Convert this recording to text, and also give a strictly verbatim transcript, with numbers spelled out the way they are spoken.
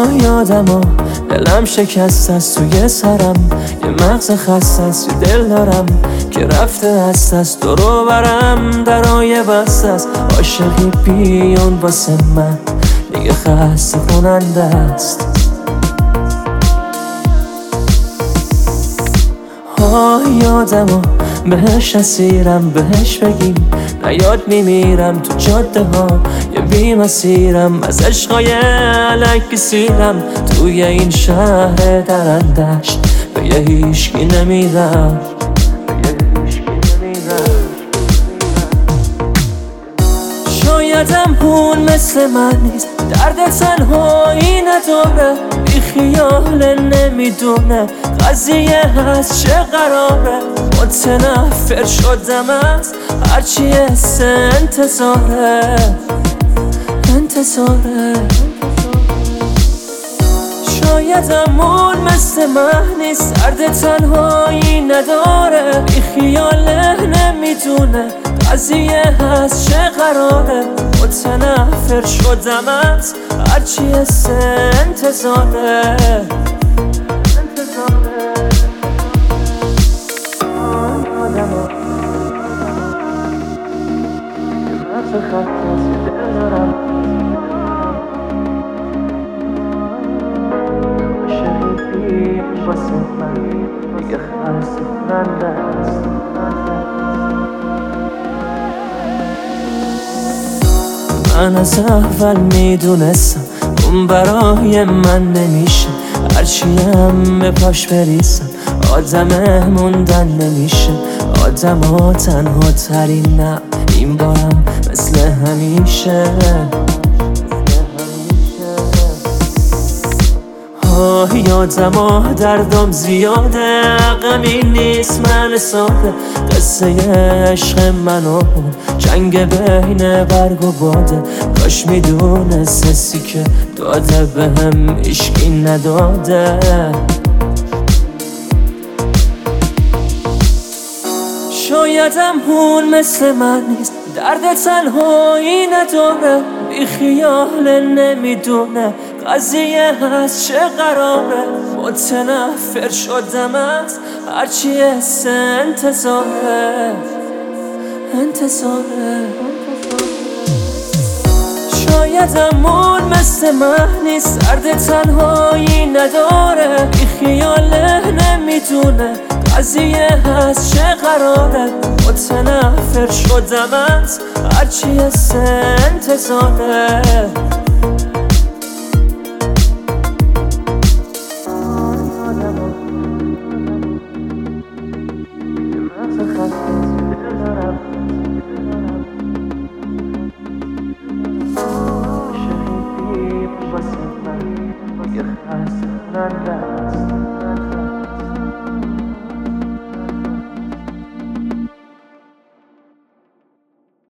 یادم ها دلم شکست است توی سرم، یه مغز خسته است یه دل دارم که رفته است از درو برم. درای بسته است عاشقی بیان واسه من دیگه خسته کننده است. آه یادم ها بهش اسیرم، بهش بگیم نیاد میمیرم تو جاده ها، یه بی مسیرم از عشقای علکی سیرم توی این شهر درندش به یه هیشکی نمیدم. شایدم اون مثل من نیست، درد تنهایی نداره، بی خیال نمیدونه قضیه هست چه قراره. متنفر شدم از هرچی حس انتظاره انتظاره. شایدم اون مثل من نیست، درد تنهایی نداره، بی خیاله نمیدونه قضیه هست چه قراره. متنفر شدم از هرچی حس انتظاره انتظاره. من از اول میدونستم اون برای من نمیشه، هرچیم به پاش بریسم آدم موندن نمیشه. آدم ها تنها ترین نه این بارم مثل همیشه. آه یادم ها دردم زیاده، غمی نیست من ساده، قصه عشق من و جنگ بین برگ و باده. کاش میدونست حسی که داده به هم عشقی نداده. شایدم اون مثل من نیست، درد تنهایی نداره، بی خیال نمیدونه قضیه هست چه قراره. متنفر شدم از هرچی حس انتظاره انتظاره. شایدم اون مثل من نیست، درد تنهایی نداره، بی خیاله نمیدونه قضیه هست چه قراره. متنفر شدم از هرچی حس انتظاره. Nanda